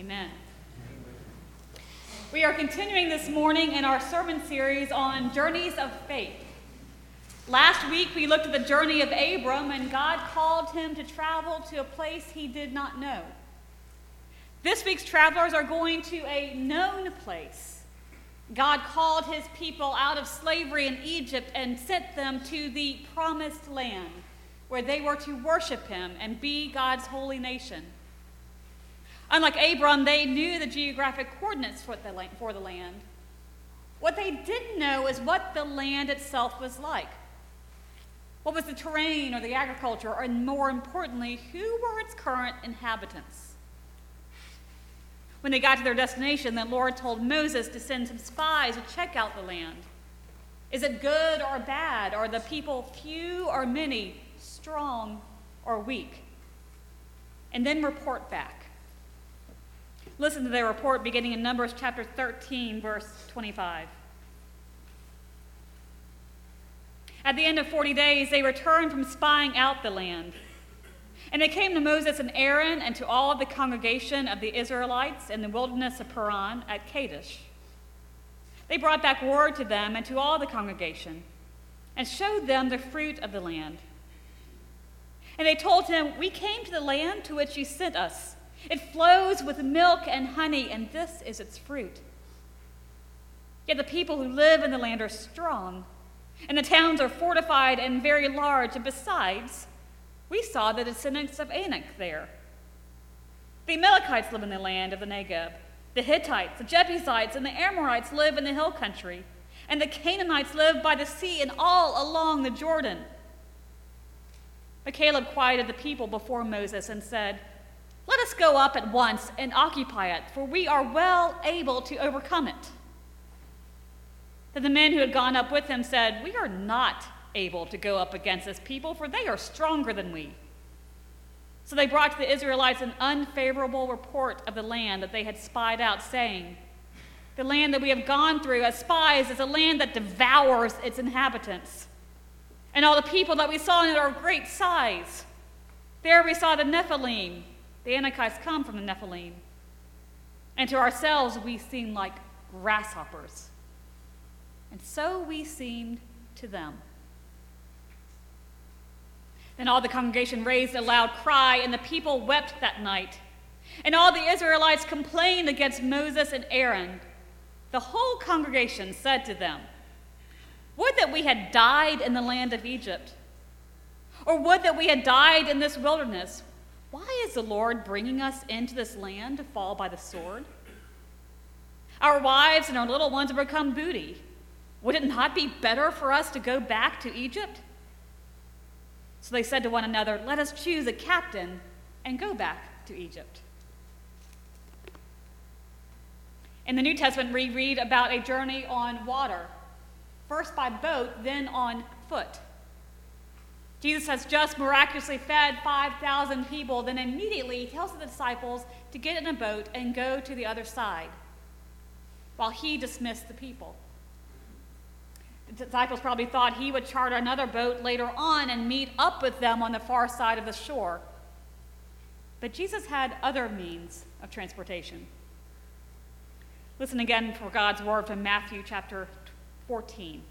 Amen. We are continuing this morning in our sermon series on journeys of faith. Last week we looked at the journey of Abram, and God called him to travel to a place he did not know. This week's travelers are going to a known place. God called his people out of slavery in Egypt and sent them to the promised land, where they were to worship him and be God's holy nation. Unlike Abram, they knew the geographic coordinates for the land. What they didn't know is what the land itself was like. What was the terrain or the agriculture, and more importantly, who were its current inhabitants? When they got to their destination, the Lord told Moses to send some spies to check out the land. Is it good or bad? Are the people few or many, strong or weak? And then report back. Listen to their report beginning in Numbers chapter 13, verse 25. At the end of 40 days, they returned from spying out the land. And they came to Moses and Aaron and to all of the congregation of the Israelites in the wilderness of Paran at Kadesh. They brought back word to them and to all the congregation and showed them the fruit of the land. And they told him, "We came to the land to which you sent us. It flows with milk and honey, and this is its fruit. Yet the people who live in the land are strong, and the towns are fortified and very large. And besides, we saw the descendants of Anak there. The Amalekites live in the land of the Negeb. The Hittites, the Jebusites, and the Amorites live in the hill country. And the Canaanites live by the sea and all along the Jordan." But Caleb quieted the people before Moses and said, "Let us go up at once and occupy it, for we are well able to overcome it." Then the men who had gone up with him said, "We are not able to go up against this people, for they are stronger than we." So they brought to the Israelites an unfavorable report of the land that they had spied out, saying, "The land that we have gone through as spies is a land that devours its inhabitants. And all the people that we saw in it are of great size. There we saw the Nephilim. The Anakites come from the Nephilim. And to ourselves we seemed like grasshoppers. And so we seemed to them." Then all the congregation raised a loud cry, and the people wept that night. And all the Israelites complained against Moses and Aaron. The whole congregation said to them, "Would that we had died in the land of Egypt, or would that we had died in this wilderness. Why is the Lord bringing us into this land to fall by the sword? Our wives and our little ones have become booty. Would it not be better for us to go back to Egypt?" So they said to one another, "Let us choose a captain and go back to Egypt." In the New Testament, we read about a journey on water, first by boat, then on foot. Jesus has just miraculously fed 5,000 people, then immediately he tells the disciples to get in a boat and go to the other side, while he dismissed the people. The disciples probably thought he would charter another boat later on and meet up with them on the far side of the shore. But Jesus had other means of transportation. Listen again for God's word from Matthew chapter 14.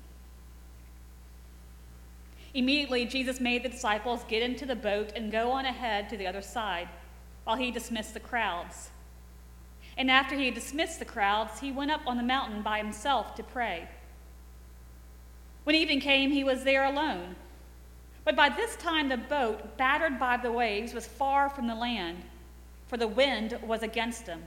Immediately, Jesus made the disciples get into the boat and go on ahead to the other side, while he dismissed the crowds. And after he had dismissed the crowds, he went up on the mountain by himself to pray. When evening came, he was there alone. But by this time the boat, battered by the waves, was far from the land, for the wind was against him.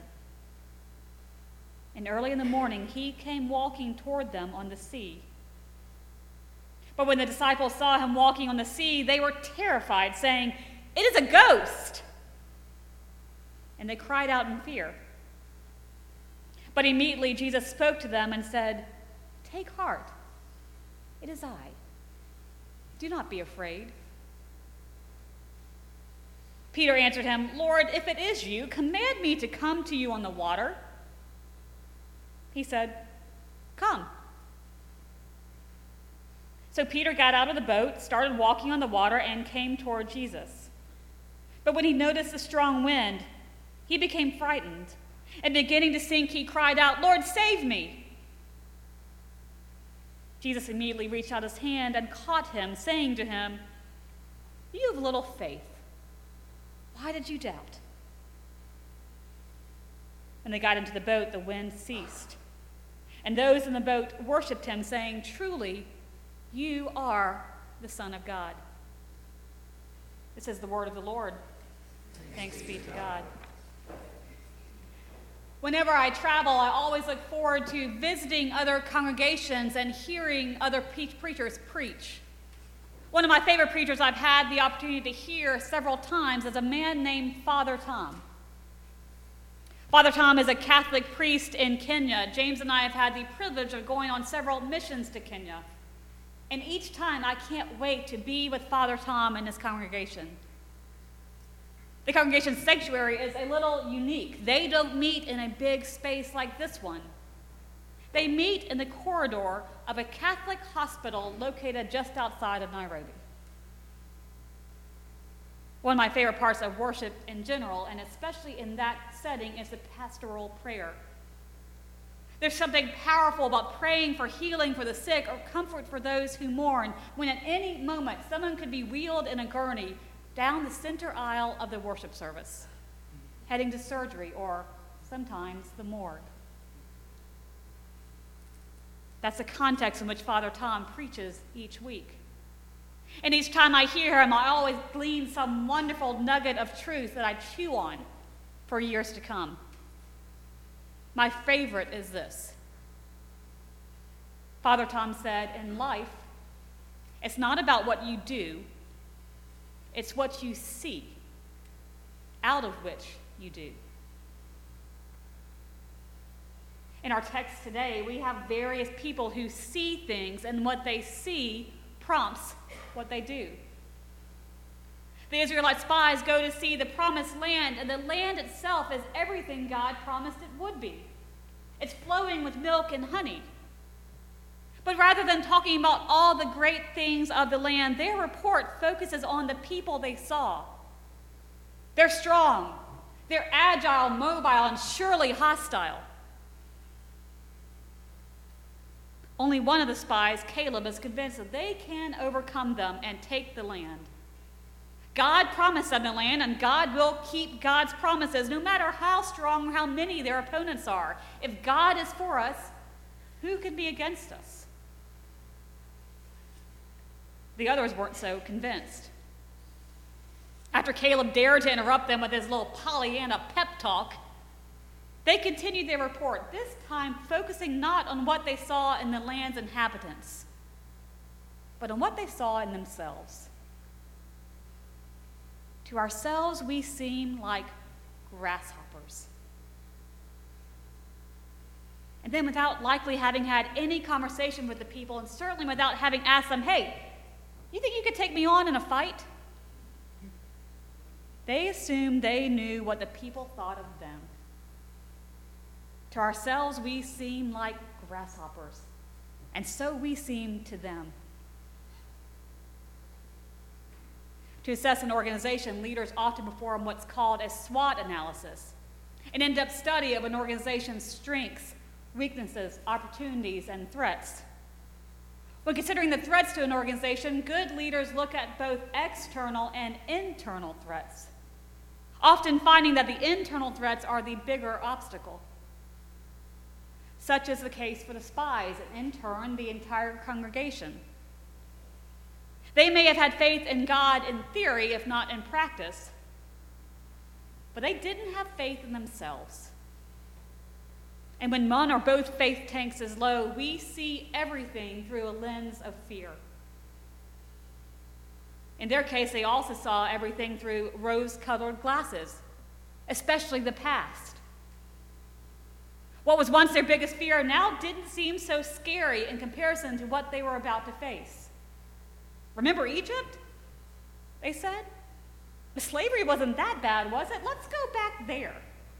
And early in the morning he came walking toward them on the sea. But when the disciples saw him walking on the sea, they were terrified, saying, "It is a ghost!" And they cried out in fear. But immediately Jesus spoke to them and said, "Take heart, it is I. Do not be afraid." Peter answered him, "Lord, if it is you, command me to come to you on the water." He said, "Come." So Peter got out of the boat, started walking on the water, and came toward Jesus. But when he noticed the strong wind, he became frightened And beginning to sink, he cried out, "Lord, save me!" Jesus immediately reached out his hand and caught him, saying to him, "You have little faith. Why did you doubt?" When they got into the boat, the wind ceased. And those in the boat worshiped him, saying, "Truly, you are the Son of God." This is the word of the Lord. Thanks be to God. Whenever I travel, I always look forward to visiting other congregations and hearing other preachers preach. One of my favorite preachers I've had the opportunity to hear several times is a man named Father Tom. Father Tom is a Catholic priest in Kenya. James and I have had the privilege of going on several missions to Kenya. And each time I can't wait to be with Father Tom and his congregation. The congregation's sanctuary is a little unique. They don't meet in a big space like this one. They meet in the corridor of a Catholic hospital located just outside of Nairobi. One of my favorite parts of worship in general, and especially in that setting, is the pastoral prayer. There's something powerful about praying for healing for the sick or comfort for those who mourn, when at any moment someone could be wheeled in a gurney down the center aisle of the worship service, heading to surgery or sometimes the morgue. That's the context in which Father Tom preaches each week. And each time I hear him, I always glean some wonderful nugget of truth that I chew on for years to come. My favorite is this. Father Tom said, in life, it's not about what you do, it's what you see, out of which you do. In our text today, we have various people who see things, and what they see prompts what they do. The Israelite spies go to see the promised land, and the land itself is everything God promised it would be. It's flowing with milk and honey. But rather than talking about all the great things of the land, their report focuses on the people they saw. They're strong, they're agile, mobile, and surely hostile. Only one of the spies, Caleb, is convinced that they can overcome them and take the land. God promised them the land, and God will keep God's promises, no matter how strong or how many their opponents are. If God is for us, who can be against us? The others weren't so convinced. After Caleb dared to interrupt them with his little Pollyanna pep talk, they continued their report, this time focusing not on what they saw in the land's inhabitants, but on what they saw in themselves. To ourselves, we seem like grasshoppers. And then, without likely having had any conversation with the people, and certainly without having asked them, "Hey, you think you could take me on in a fight?" they assumed they knew what the people thought of them. To ourselves, we seem like grasshoppers, and so we seem to them. To assess an organization, leaders often perform what's called a SWOT analysis, an in-depth study of an organization's strengths, weaknesses, opportunities, and threats. When considering the threats to an organization, good leaders look at both external and internal threats, often finding that the internal threats are the bigger obstacle. Such is the case for the spies, and in turn, the entire congregation. They may have had faith in God in theory, if not in practice, but they didn't have faith in themselves. And when one or both faith tanks is low, we see everything through a lens of fear. In their case, they also saw everything through rose-colored glasses, especially the past. What was once their biggest fear now didn't seem so scary in comparison to what they were about to face. Remember Egypt? They said. The slavery wasn't that bad, was it? Let's go back there.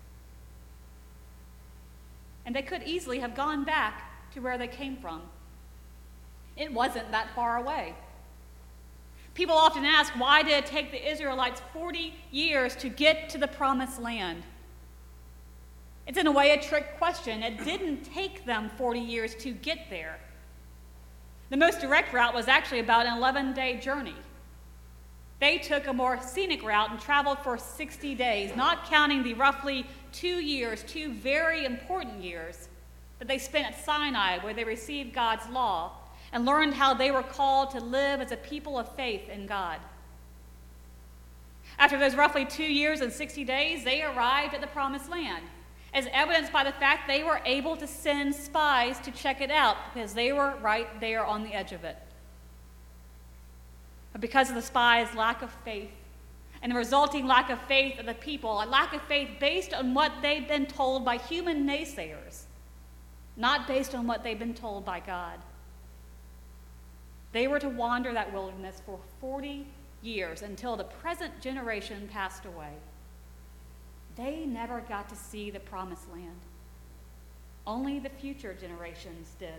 And they could easily have gone back to where they came from. It wasn't that far away. People often ask, why did it take the Israelites 40 years to get to the promised land? It's in a way a trick question. It didn't take them 40 years to get there. The most direct route was actually about an 11-day journey. They took a more scenic route and traveled for 60 days, not counting the roughly 2 years, 2 very important years, that they spent at Sinai, where they received God's law and learned how they were called to live as a people of faith in God. After those roughly 2 years and 60 days, they arrived at the Promised Land, as evidenced by the fact they were able to send spies to check it out because they were right there on the edge of it. But because of the spies' lack of faith and the resulting lack of faith of the people, a lack of faith based on what they'd been told by human naysayers, not based on what they'd been told by God, they were to wander that wilderness for 40 years until the present generation passed away. They never got to see the Promised Land. Only the future generations did.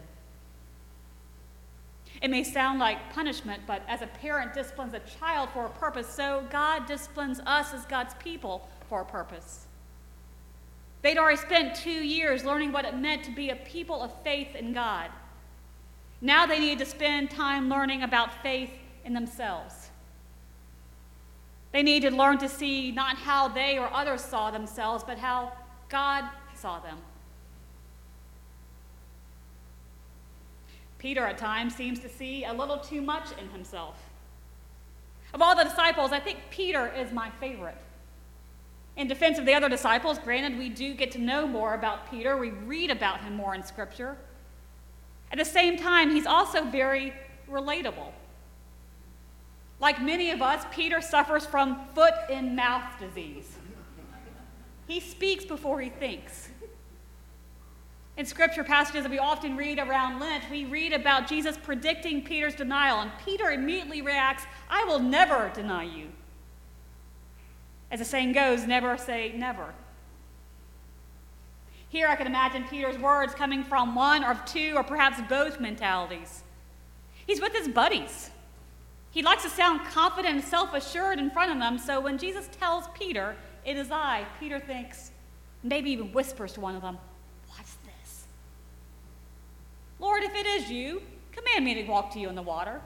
It may sound like punishment, but as a parent disciplines a child for a purpose, so God disciplines us as God's people for a purpose. They'd already spent 2 years learning what it meant to be a people of faith in God. Now they needed to spend time learning about faith in themselves. They needed to learn to see not how they or others saw themselves, but how God saw them. Peter at times seems to see a little too much in himself. Of all the disciples, I think Peter is my favorite. In defense of the other disciples, granted, we do get to know more about Peter. We read about him more in Scripture. At the same time, he's also very relatable. Like many of us, Peter suffers from foot-and-mouth disease. He speaks before he thinks. In Scripture passages that we often read around Lent, we read about Jesus predicting Peter's denial, and Peter immediately reacts, "I will never deny you." As the saying goes, never say never. Here I can imagine Peter's words coming from one or two or perhaps both mentalities. He's with his buddies. He likes to sound confident and self-assured in front of them, so when Jesus tells Peter, "It is I," Peter thinks, maybe even whispers to one of them, "What's this?" "Lord, if it is you, command me to walk to you in the water."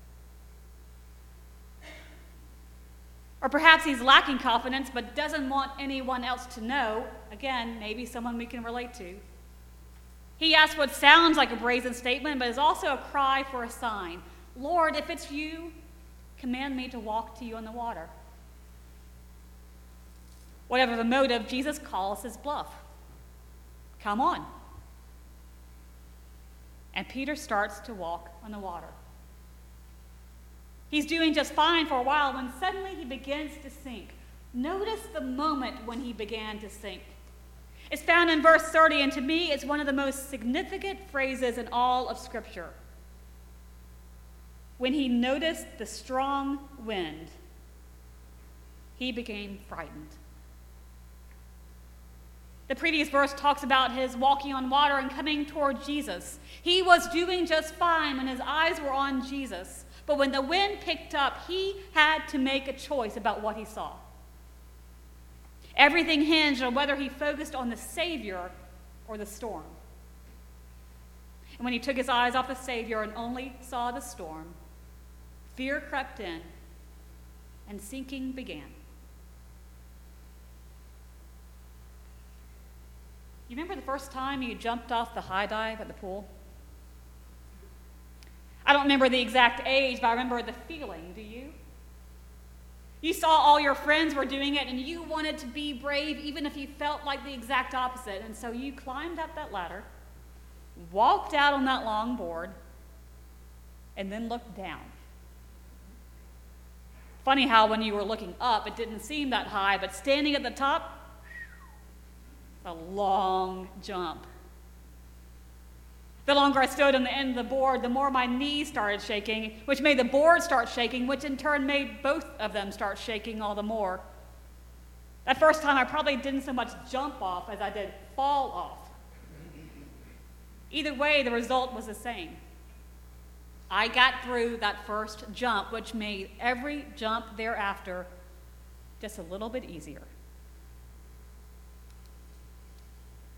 Or perhaps he's lacking confidence but doesn't want anyone else to know. Again, maybe someone we can relate to. He asks what sounds like a brazen statement, but is also a cry for a sign. "Lord, if it's you, command me to walk to you on the water." Whatever the motive, Jesus calls his bluff. "Come on." And Peter starts to walk on the water. He's doing just fine for a while when suddenly he begins to sink. Notice the moment when he began to sink. It's found in verse 30, and to me, it's one of the most significant phrases in all of Scripture. When he noticed the strong wind, he became frightened. The previous verse talks about his walking on water and coming toward Jesus. He was doing just fine when his eyes were on Jesus. But when the wind picked up, he had to make a choice about what he saw. Everything hinged on whether he focused on the Savior or the storm. And when he took his eyes off the Savior and only saw the storm, fear crept in and sinking began. You remember the first time you jumped off the high dive at the pool? I don't remember the exact age, but I remember the feeling. Do you? You saw all your friends were doing it, and you wanted to be brave even if you felt like the exact opposite. And so you climbed up that ladder, walked out on that long board, and then looked down. Funny how when you were looking up, it didn't seem that high, but standing at the top, a long jump. The longer I stood on the end of the board, the more my knees started shaking, which made the board start shaking, which in turn made both of them start shaking all the more. That first time, I probably didn't so much jump off as I did fall off. Either way, the result was the same. I got through that first jump, which made every jump thereafter just a little bit easier.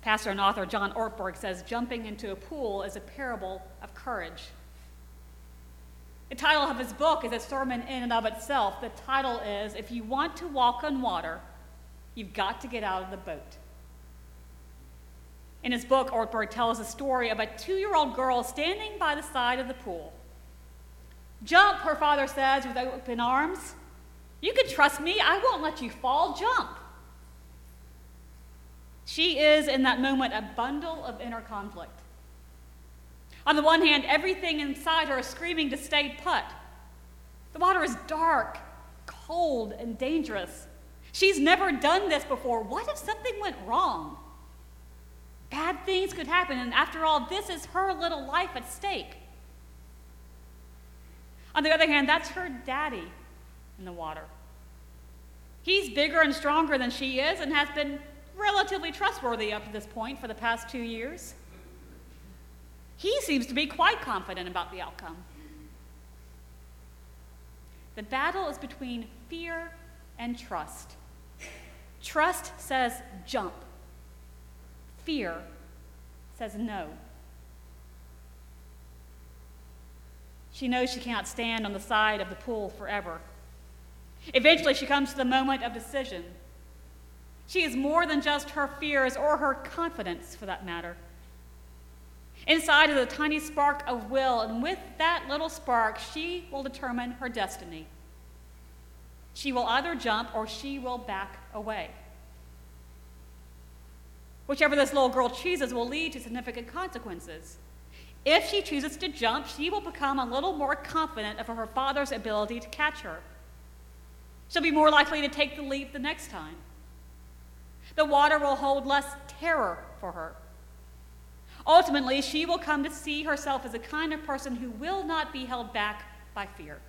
Pastor and author John Ortberg says jumping into a pool is a parable of courage. The title of his book is a sermon in and of itself. The title is, If You Want to Walk on Water, You've Got to Get Out of the Boat. In his book, Ortberg tells the story of a 2-year-old girl standing by the side of the pool. "Jump," her father says with open arms. "You can trust me. I won't let you fall. Jump." She is, in that moment, a bundle of inner conflict. On the one hand, everything inside her is screaming to stay put. The water is dark, cold, and dangerous. She's never done this before. What if something went wrong? Bad things could happen, and after all, this is her little life at stake. On the other hand, that's her daddy in the water. He's bigger and stronger than she is and has been relatively trustworthy up to this point for the past 2 years. He seems to be quite confident about the outcome. The battle is between fear and trust. Trust says jump. Fear says no. She knows she can't stand on the side of the pool forever. Eventually, she comes to the moment of decision. She is more than just her fears or her confidence, for that matter. Inside is a tiny spark of will, and with that little spark, she will determine her destiny. She will either jump or she will back away. Whichever this little girl chooses will lead to significant consequences. If she chooses to jump, she will become a little more confident of her father's ability to catch her. She'll be more likely to take the leap the next time. The water will hold less terror for her. Ultimately, she will come to see herself as a kind of person who will not be held back by fear.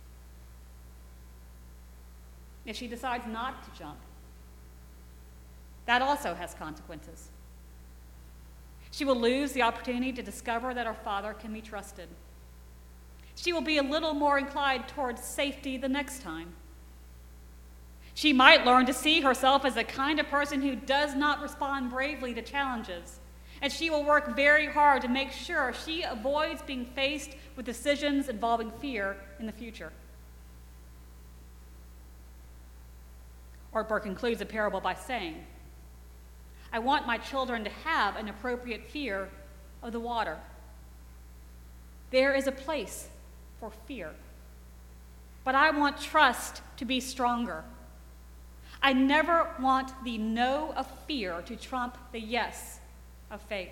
If she decides not to jump, that also has consequences. She will lose the opportunity to discover that her father can be trusted. She will be a little more inclined towards safety the next time. She might learn to see herself as the kind of person who does not respond bravely to challenges, and she will work very hard to make sure she avoids being faced with decisions involving fear in the future. Ortberg concludes the parable by saying, I want my children to have an appropriate fear of the water. There is a place for fear, but I want trust to be stronger. I never want the no of fear to trump the yes of faith.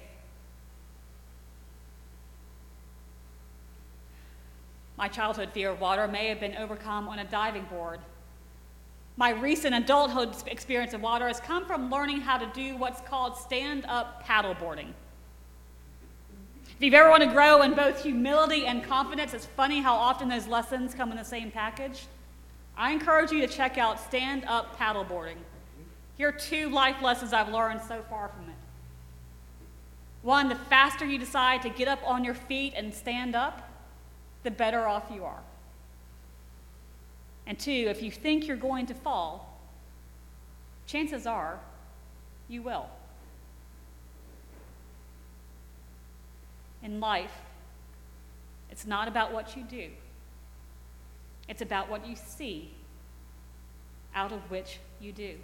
My childhood fear of water may have been overcome on a diving board. My recent adulthood experience of water has come from learning how to do what's called stand-up paddleboarding. If you've ever want to grow in both humility and confidence, it's funny how often those lessons come in the same package. I encourage you to check out stand-up paddleboarding. Here are 2 life lessons I've learned so far from it. 1, the faster you decide to get up on your feet and stand up, the better off you are. And 2, if you think you're going to fall, chances are you will. In life, it's not about what you do. It's about what you see out of which you do.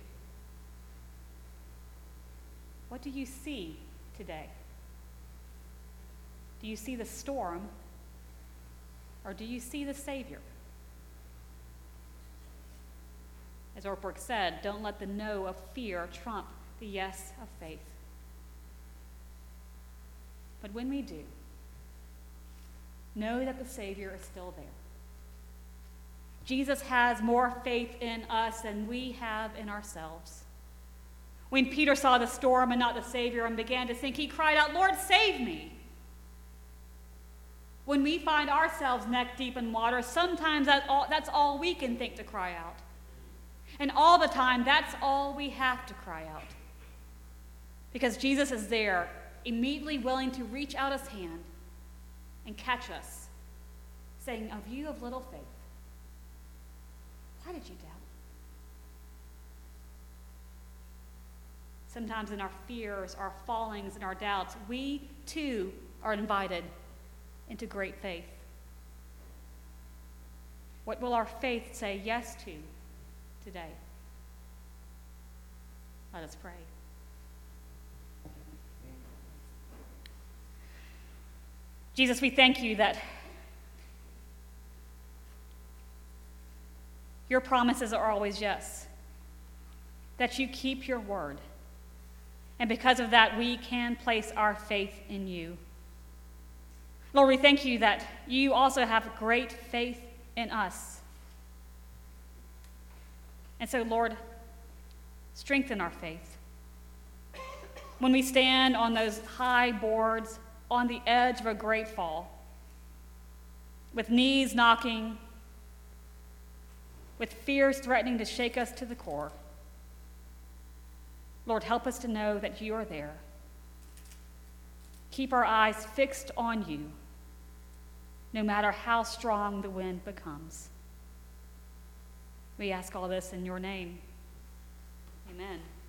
What do you see today? Do you see the storm, or do you see the Savior? As Ortberg said, don't let the no of fear trump the yes of faith. But when we do, know that the Savior is still there. Jesus has more faith in us than we have in ourselves. When Peter saw the storm and not the Savior and began to sink, he cried out, Lord, save me. When we find ourselves neck deep in water, sometimes that's all we can think to cry out. And all the time, that's all we have to cry out. Because Jesus is there, immediately willing to reach out his hand and catch us, saying, of you of little faith, why did you doubt? sometimes in our fears, our fallings, and our doubts, we too are invited into great faith. What will our faith say yes to today? Let us pray. Jesus, we thank you that your promises are always yes, that you keep your word. And because of that, we can place our faith in you. Lord, we thank you that you also have great faith in us. And so, Lord, strengthen our faith. When we stand on those high boards on the edge of a great fall, with knees knocking, with fears threatening to shake us to the core, Lord, help us to know that you are there. Keep our eyes fixed on you, no matter how strong the wind becomes. We ask all this in your name. Amen.